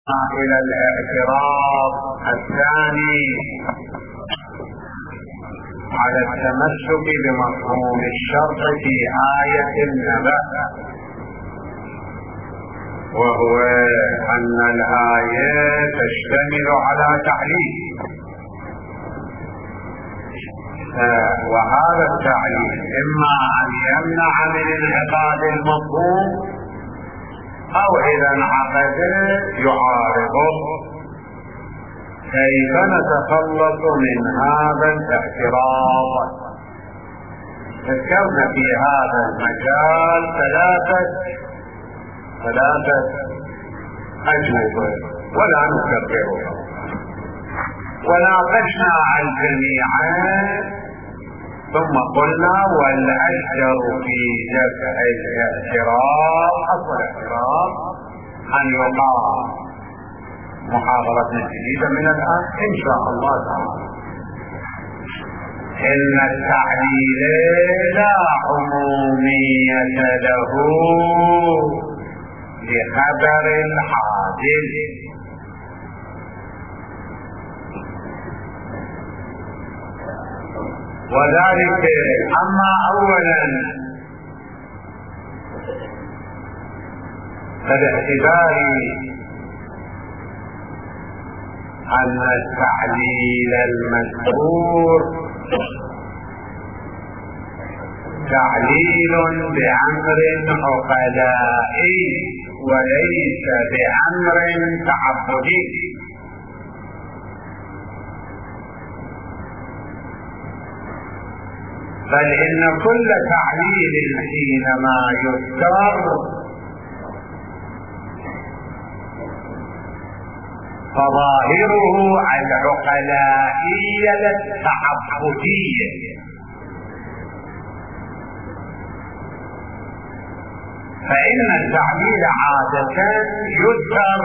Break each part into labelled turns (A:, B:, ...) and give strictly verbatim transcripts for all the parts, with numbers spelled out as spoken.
A: إلى الاعتراض الثاني على التمسك بمفهوم الشرط في آية النبأ، وهو أن الآية تشتمل على تعليل، وهذا التعليل إما أن يمنع من انعقاد المفهوم أو إذا انعقد يعارضه. كيف نتخلص من هذا الاعتراض؟ ذكرنا في هذا المجال ثلاثة ثلاثة أجوبة ولا نكررها، وناقشنا الجميع، ثم قلنا والأشجر في دفع الاعتراض أصل الاعتراض أن يقام محاضرة جديدة من الآن إن شاء الله تعالى. إن التعليل لا عمومية له لخبر الحادث، وذلك أما أولا فباعتبار أن التعليل المذكور تعليل بأمر عقلائي وليس بأمر تعبدي، بل إن كل تعليل حينما يذكر فظاهره العقلائية التعبدية، فإن التعليل عادة يذكر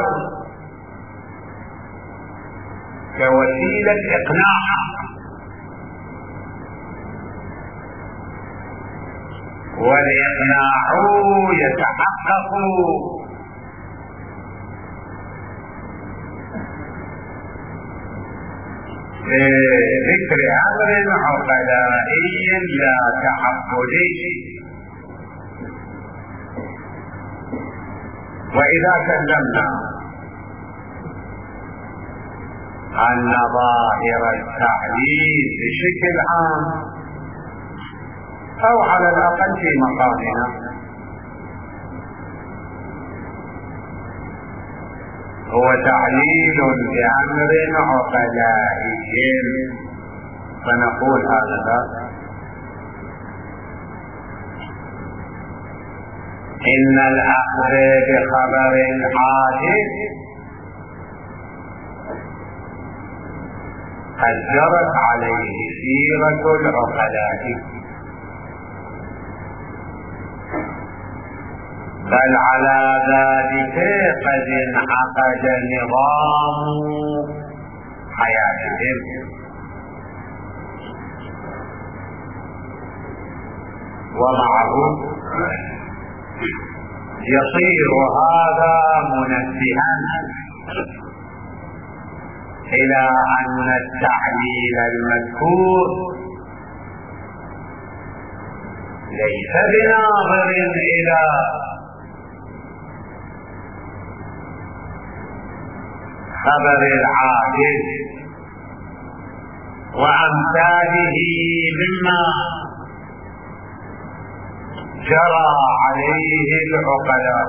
A: كوسيلة إقناع، والإقناع يتحقق بذكر أمر عقلائي لا تعبدي. وإذا تكلمنا أن ظاهر التعليل بشكل عام أو على الأقل في مقامنا هو تعليل بأمر عقلائي، فنقول هذا إن الأخذ بخبر حادث قد جرت عليه سيرة العقلاء، بل على ذلك قد انعقد نظام حياتهم، ومعه يصير هذا منبها إلى أن التعليل المذكور ليس بناظر إلى خبر العادل وأمثاله مما جرى عليه العقلاء،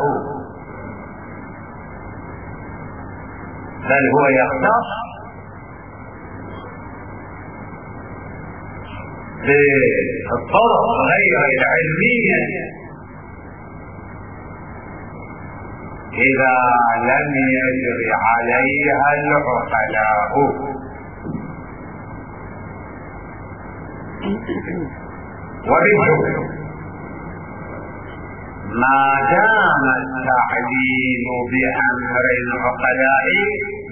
A: بل هو يختص بالطرق غير العلمية إذا لم يجر عليها العقلاء. وبالجملة ما دام التعليل بأمر عقلائي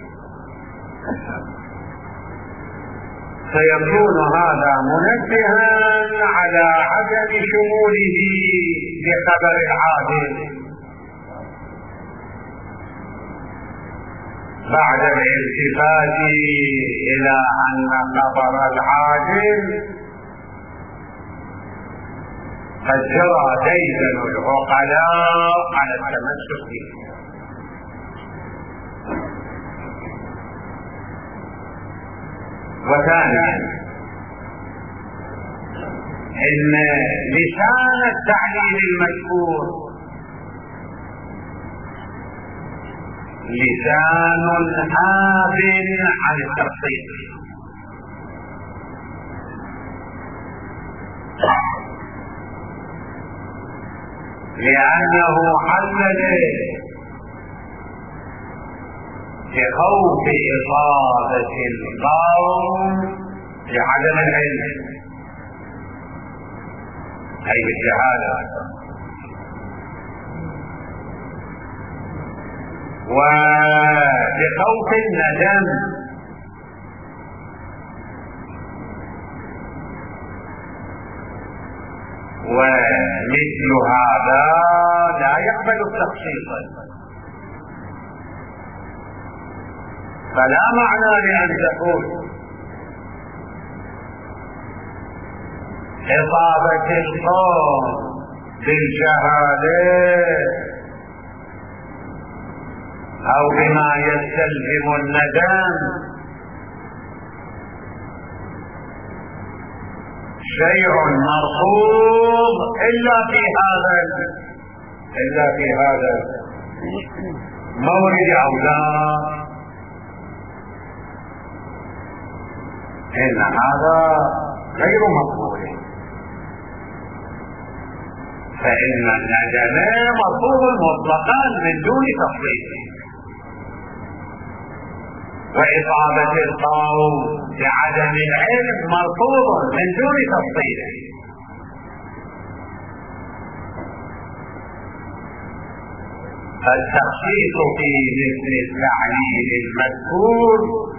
A: سيكون هذا منبها على عدم شموله بخبر العادل، بعد الالتفات إلى أن خبر العاجل قد جرى ديدن العقلاء على التمسك به. وثانيا إن لسان التعليل المذكور لسان آب عن التفصيل، لأنه حلل بخوف إصابة القوم بعدم العلم أي بالجهالة، وبخوف الندم، ومثل هذا لا يقبل التخصيص، فلا معنى لأن تقول إصابة القوم بالجهالة أو بما يستلزم الندم شيء مرفوض إلا في هذا إلا في هذا مورد أولاد، إن هذا غير مقبول، فإن الندم مرفوض مطلقا من دون تفصيل، وإصابة القوم بعدم العلم مرفوض من دون تفصيل. فالتخصيص في مثل التعليل المذكور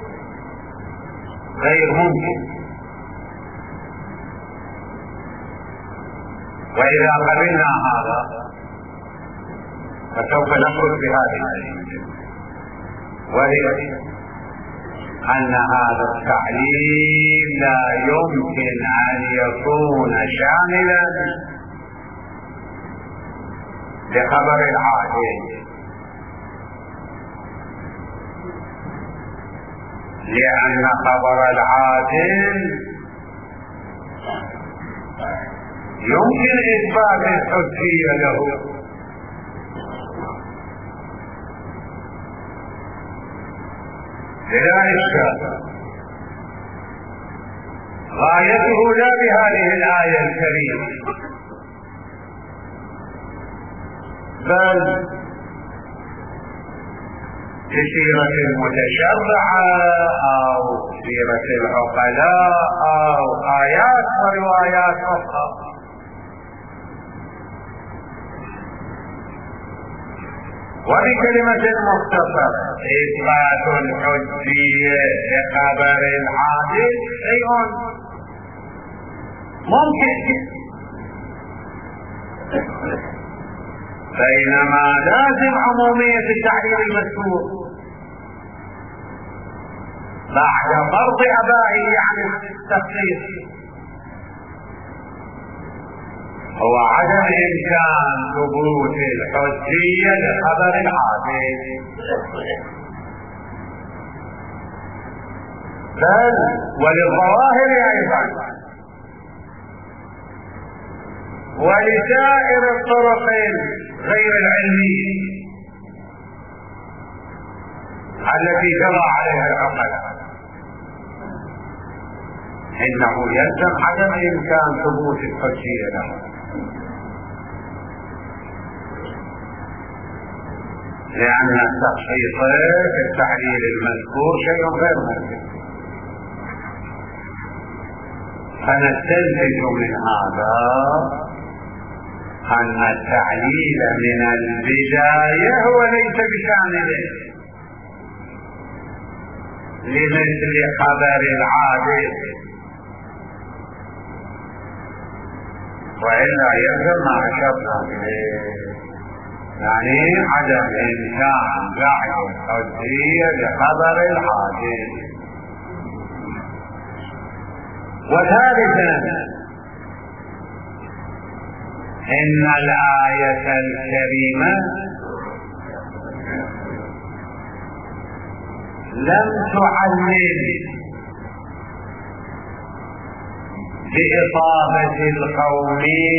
A: غير ممكن. وإذا قبلنا هذا فسوف نخرج بهذه النتيجة، وهي أن هذا التعليل لا يمكن أن يكون شاملا لخبر العاجل، لأن خبر العاجل يمكن إثبات الحجية له، بلا إشكال. غايته لا بهذه الآية الكريمة، بل بسيرة المتشرعة أو سيرة العقلاء أو آيات وروايات أخرى. وبكلمة مختصرة إثبات الحجية لخبر العاجل شيء ممكن، بينما لازم عمومية التعليل المذكور بعد فرض أبائه عن التخصيص هو عدم إمكان ثبوت الحجية لخبر العاجل، بل وللظواهر أيضا ولسائر الطرق غير العلمية التي جرى عليها العقل، إنه يلزم عدم إمكان ثبوت الحجية له، لأن التخصيص في التعليل المذكور شيء غير ممكن. فنستنتج من هذا أن التعليل من البداية هو ليس بشامل لمثل خبر العاجل، وإلا يلزم ما أشرنا إليه، يعني عدم إمكان جعل الحجية بخبر الحادث. وثالثا إن الآية الكريمة لم تعلل بإصابة القوم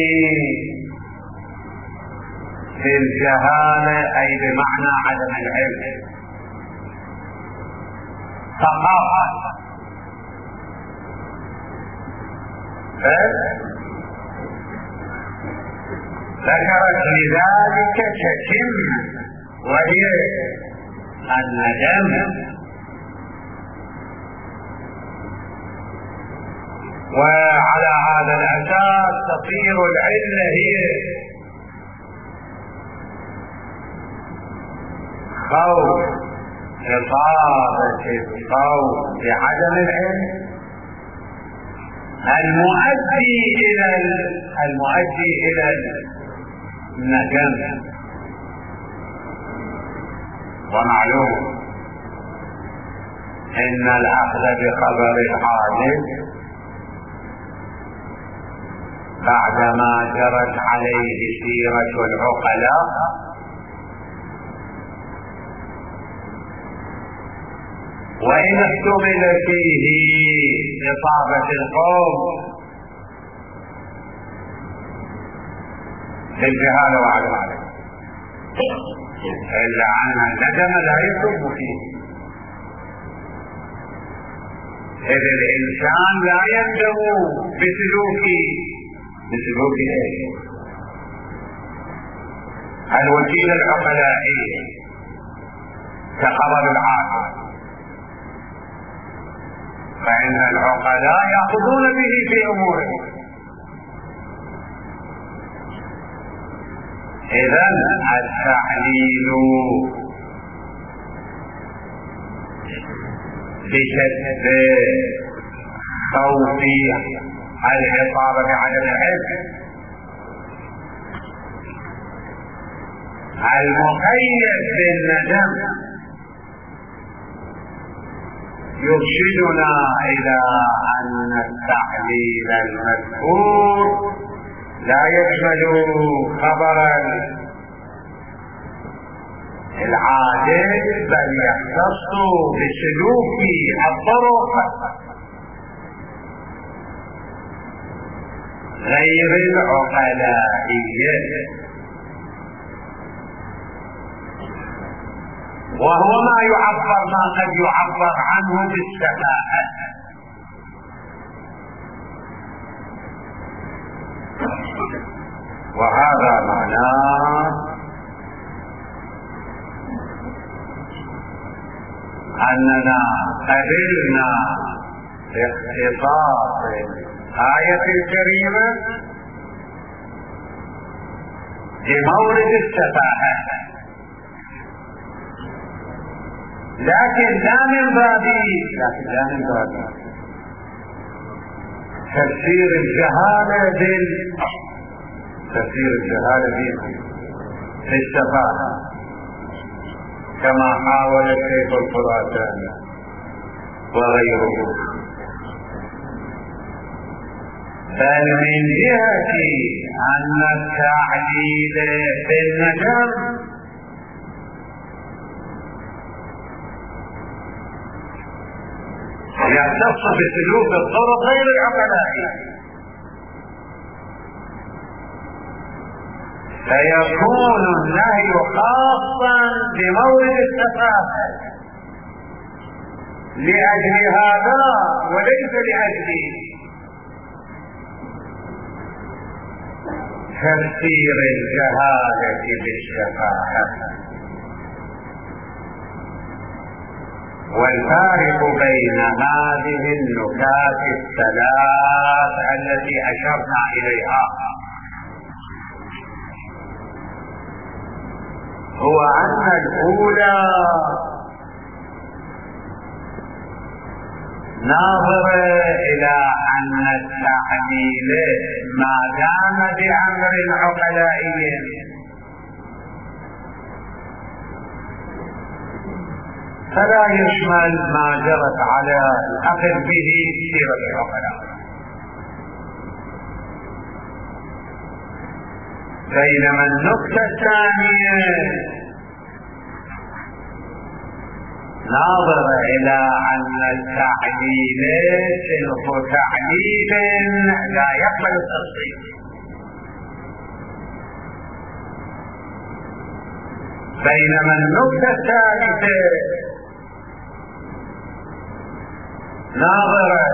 A: في الجهالة، أي بمعنى عدم العلم فقط، ذكرت لذلك كتمة وهي الندم. وعلى هذا الأساس تصير العلة هي خوف إصابة الصوت بعدم العلم المؤدي إلى المؤدي إلى الندم. ومعلوم إن الأخذ بخبر الحادث بعدما جرت عليه سيرة العقلاء وإن احتمل فيه إصابة القوم في الجهالة وعدم عليه، إلا أن الندم لا يتم فيه، إذ الإنسان لا يندم بسلوك بسلوك إيه؟ الوسيلة العقلائية كخبر العاقل، فإن العقلاء يأخذون به في أمورهم. إذن التعليل بشد خوف العصابة بعدم العلم المقيد بالندم يرشدنا إلى أن التعليل المذكور لا يشمل خبر العادل بل يختص بسلوك الطرق غير العقلائية، وهو ما يعبر ما قد يعبر عنه بالسفاهة. وهذا معناه أننا قبلنا اختصاص الآية الكريمة بمورد السفاهة، لكن لا من باب لكن لا من باب تفسير الجهالة بال تفسير الجهالة بالسفاهة كما حاول الشيخ الخراساني وغيره، بل من جهة أن التعليل بالندم يختص بسلوك الطرق غير العقلائي، فيكون النهي خاصا بمورد السفاهة لأجل هذا وليس لأجل تفسير الجهالة بالسفاهة. والفارق بين هذه النكات الثلاث التي أشرنا إليها هو أن الأولى ناظرة إلى أن التعليل ما دام بأمر عقلائي فلا يشمل ما جرت على الأخذ به سيرة العقلاء. بينما النقطة الثانية ناظر إلى أن التعليل صنف تعليل لا يقبل التصديق، بينما النقطة الثالثة ناظرة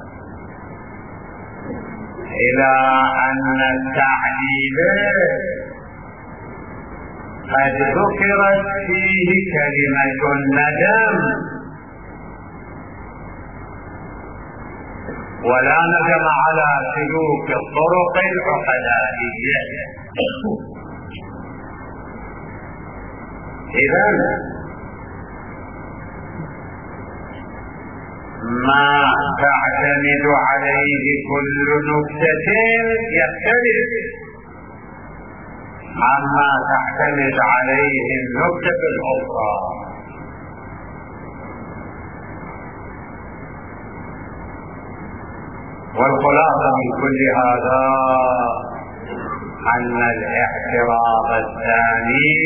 A: إلى أن التعليل قد ذكرت فيه كلمة الندم، ولا ندم على سلوك الطرق العقلائية. إذن ما تعتمد عليه كل نكتة يختلف عما تعتمد عليه النكتة الأخرى. والخلاصة من كل هذا أن الاعتراض الثاني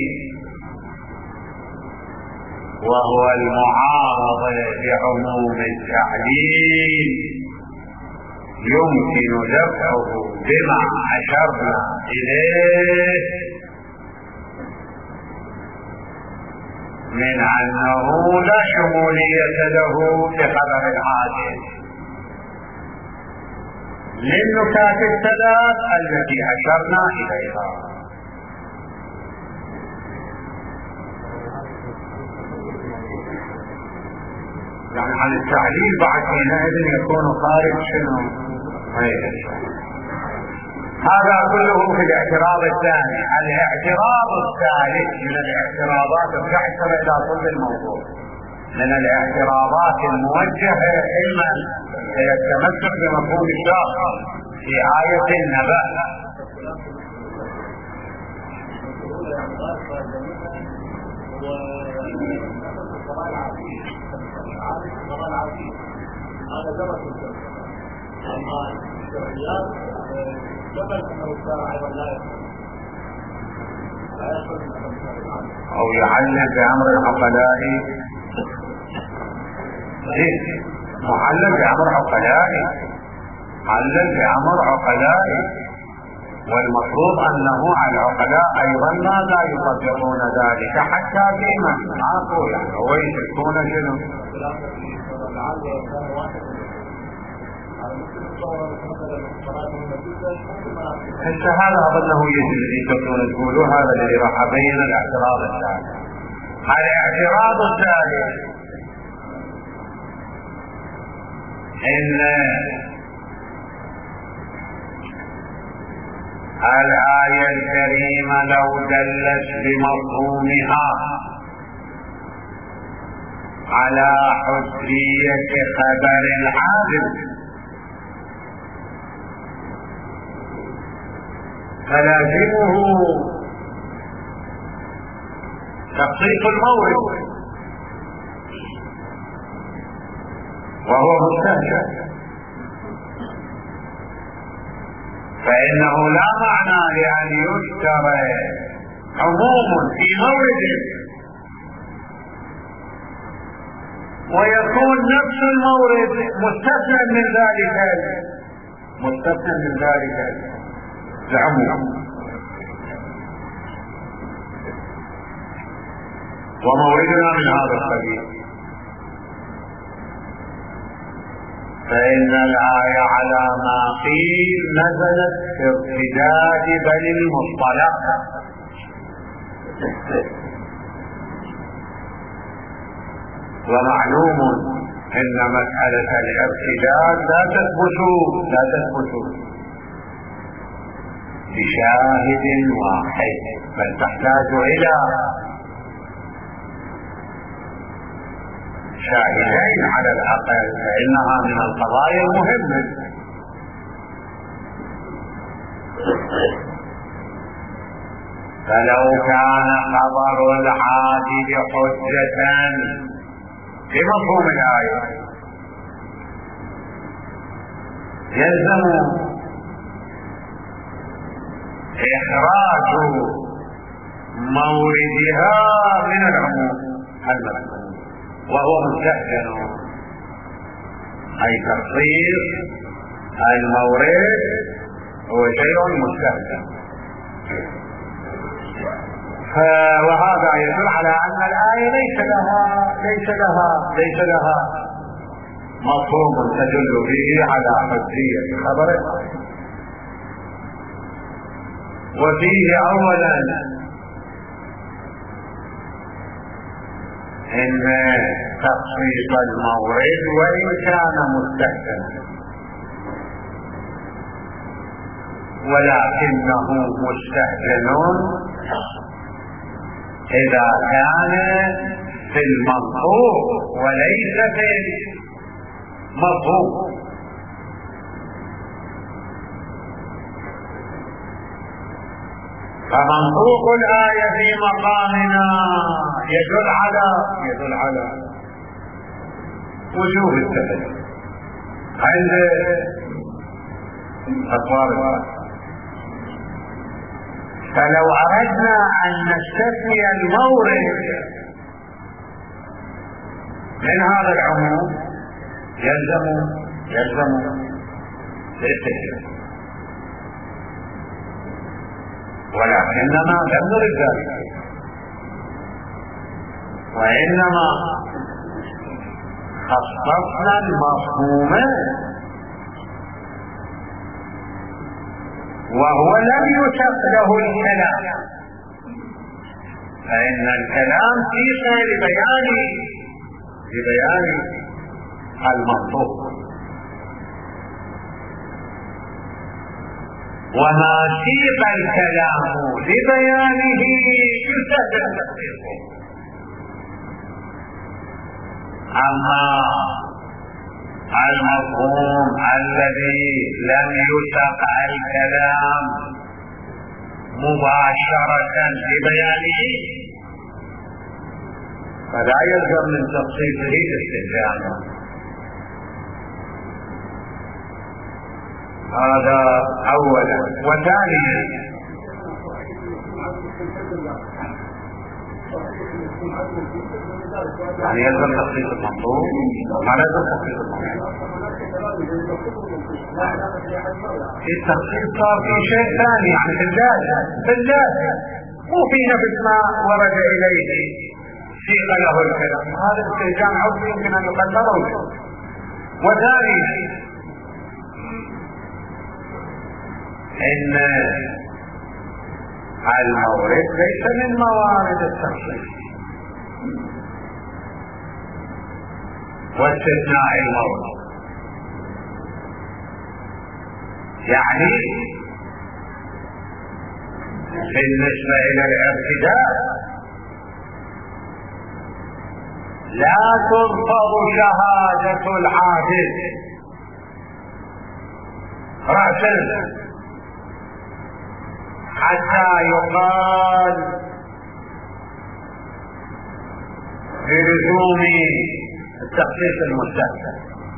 A: وهو المعارضة بعموم التعليل يمكن دفعه بما أشرنا إليه من أنه لا شمولية له بخبر الحادث للنكات الثلاث التي أشرنا إليها. يعني عن التعليل بعد حينئذ يكون خارج شنو؟ هذا كله في الاعتراض الثاني. الاعتراض الثالث من الاعتراضات الكعسرة إلى صلب الموضوع، من الاعتراضات الموجهة إما إلى التمسك بمفهوم الشرع في آية النبأ
B: هذا درس الجمع، أما الشرعيات جبل أنه الشرع أيضا لا يدخل
A: أو يعلم بأمر العقلاء، معلم بأمر عقلاء، معلم بأمر عقلاء، والمفروض أنه على العقلاء أيضا لا يطبقون ذلك حتى فيما عاقوا، يعني هو يشركون شنو؟ حتى هذا أظنه يجب أن تقولوا هذا الذي راح أبين الاعتراض الثالث. الاعتراض الثالث إن الآية الكريمة لو دلت بمفهومها على حجية خبر العادل فلازمه تخصيص المورد، وهو مستهجن، فإنه لا معنى لأن يشترى عموم في مورد ويكون نفس المورد مستثنى من ذلك مستثنى من ذلك العموم. وموردنا من هذا القبيل، فإن الآية على ما قيل نزلت في ارتداد بني المصطلق، ومعلوم أن مسألة الارتداد لا تثبت لا تثبت بشاهد واحد، بل تحتاج إلى شاهدين على الأقل، فإنها من القضايا المهمة. فلو كان خبر العادل حجة بمفهوم الآية يلزم إخراج موردها من العموم المذكور وهو مستحسن، أي تخصيص المورد هو شيء مستحسن. وهذا يدل على أن الآية ليس لها ليس لها ليس لها مفهوم تدل به على حجية خبره. وفيه أولا إن تخصيص المورد وإن كان مستحسنا ولكنه مستحسن إذا كان في المنطوق وليس في المفهوم. فمنطوق الآية في مقامنا يدل على يدل على وجوب التفسير عند أطوار الآية. فلو أردنا أن نستثني المورد من هذا العموم يلزم يلزم الاستثناء، ولكننا لم نرد ذلك، وإنما خصصنا المفهوم وهو لم يشق له الكلام، فإن الكلام سيق لبيان لبيان المنطوق، وما سيق الكلام لبيانه يستهدف تخصيصه. أما المفهوم الذي لم يسق الكلام مباشرة لبيانه فلا يلزم من تخصيصه استهجانه. هذا أولا. وثانيا يعني يلزم تخصيص المنطوق، ما لازم تخصيص المنطوق. التخصيص صار في شيء ثاني، يعني في الذات في الذات مو في نفس ما ورد إليه سيق له الكلام. هذا الاستهجان عرفي يمكن أن يقدره. وثانيا إن المورد ليس من موارد التخصيص واستثناء المورد، يعني بالنسبة إلى الارتداد لا ترفض شهادة العادل رأسا حتى يقال بلزوم التخصيص المستثنى،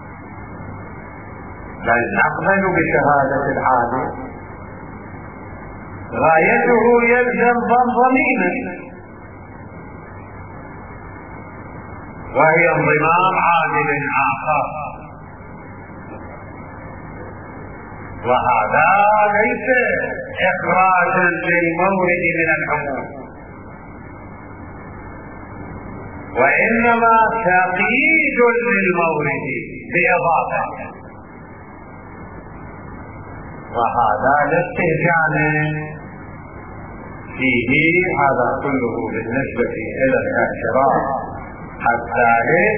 A: بل نقبل بشهادة العادل غايته يلزم ضمينا، وهي انضمام عادل آخر، وهذا ليس إخراجا للمورد من العموم، وإنما تقييد للمورد بإضافة، وهذا الاستهجان فيه. هذا كله بالنسبة إلى الاعتراض الثالث.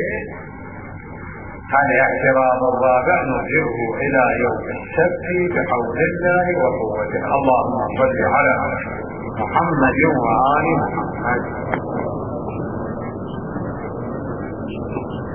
A: الاعتراض الرابع نرجعه إلى يوم السبت بحول الله وقوته. اللهم صل على محمد وآل محمد.